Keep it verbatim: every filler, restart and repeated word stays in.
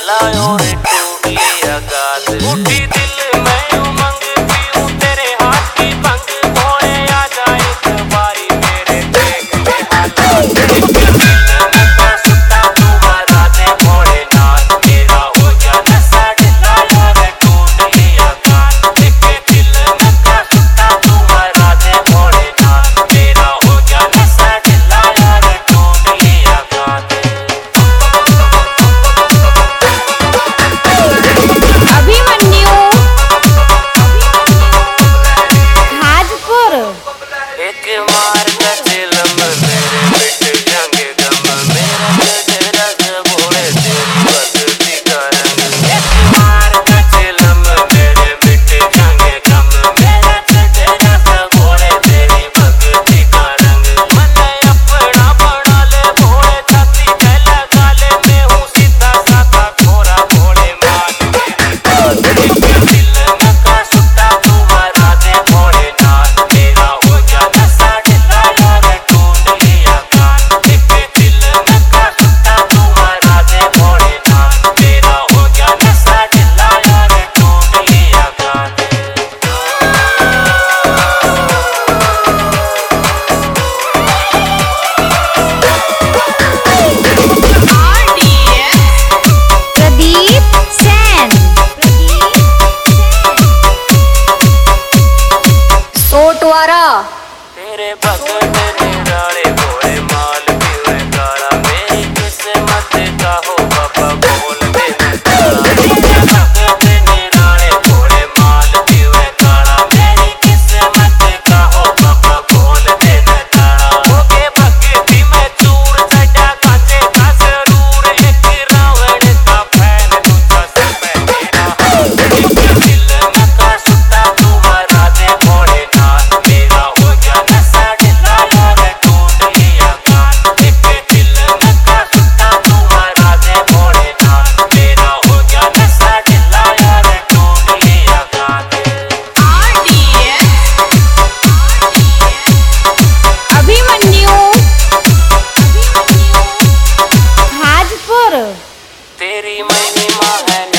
ढिला और टूट लिया गात उठी दिल में उमंग पीऊं तेरे हाथ की भंग भोले आ जाए एक बारी मेरे देख ले हालात तेरे भगत निराले भोले माल पीवे काला मेरी किस्मत का हो बाबा बोल दे तेरे भगत निराले भोले माल पीवे काला मेरी किस्मत का हो बाबा बोल दे तारा होके भक्ति में चूर चढ़ा कांचे का जरूर एक रावण का फैन दूजा सब तेरा दिल में का सुता तुम्हारा दे भोले नाथ मेरा हो गया तेरी महिमा है।